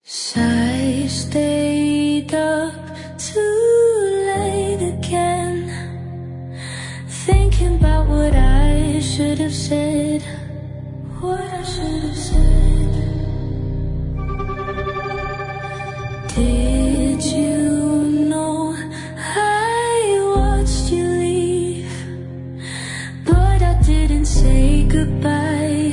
I stayed up too late again, thinking about what I should have said, what I should have said. Did you know I watched you leave, but I didn't say goodbye.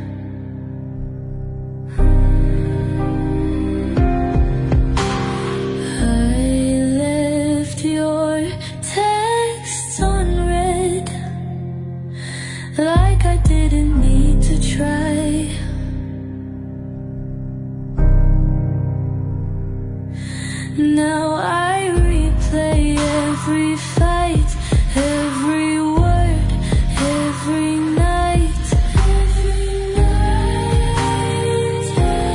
Like I didn't need to try. Now I replay every fight, every word, every night, every night.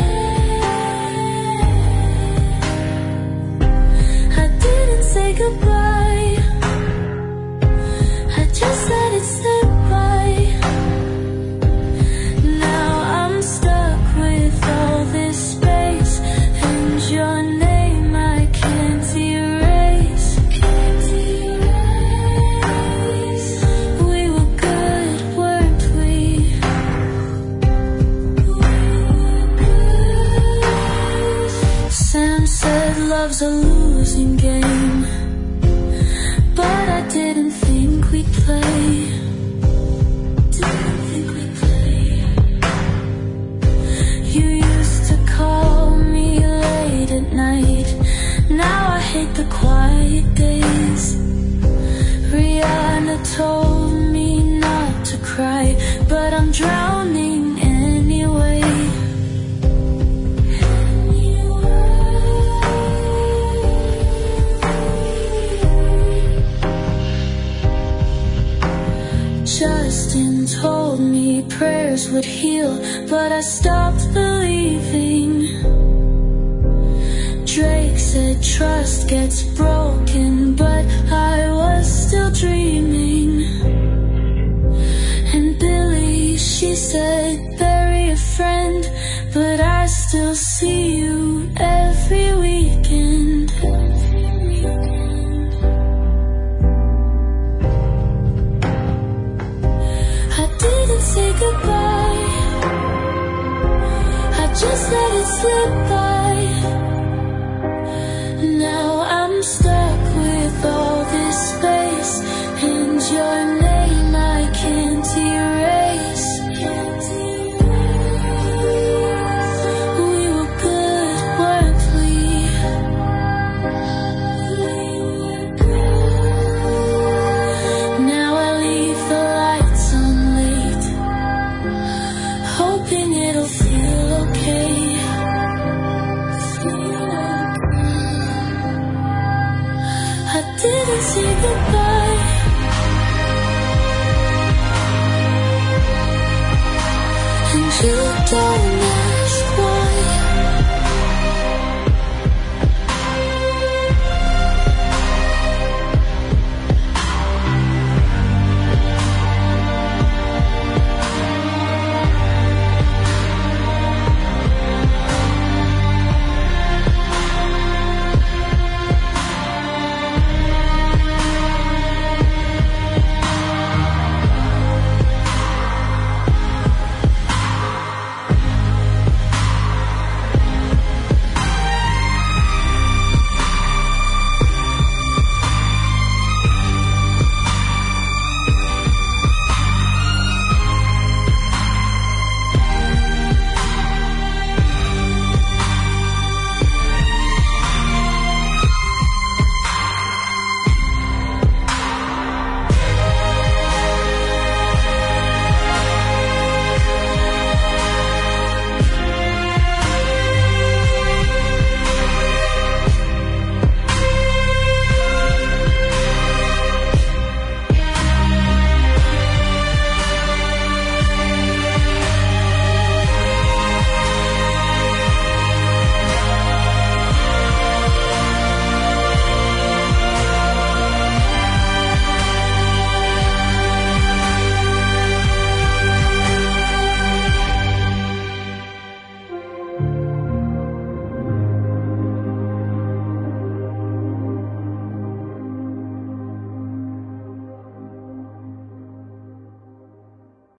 I didn't say goodbye, I just let it slip by. Love's a losing game, but I didn't think we'd play. You used to call me late at night, now I hate the quiet days. Rihanna told me not to cry, but I'm drowning anyway. Justin told me prayers would heal, but I stopped believing. Drake said trust gets broken, but I was still dreaming. And Billie, she said bury a friend, but I still see you every weekend. Say goodbye, I just let it slip by. Now I'm stuck with all this space, and your name I can't erase. We were good, weren't we? Now I leave the lights on late, hoping it'll feel okay. I didn't say goodbye, and you don't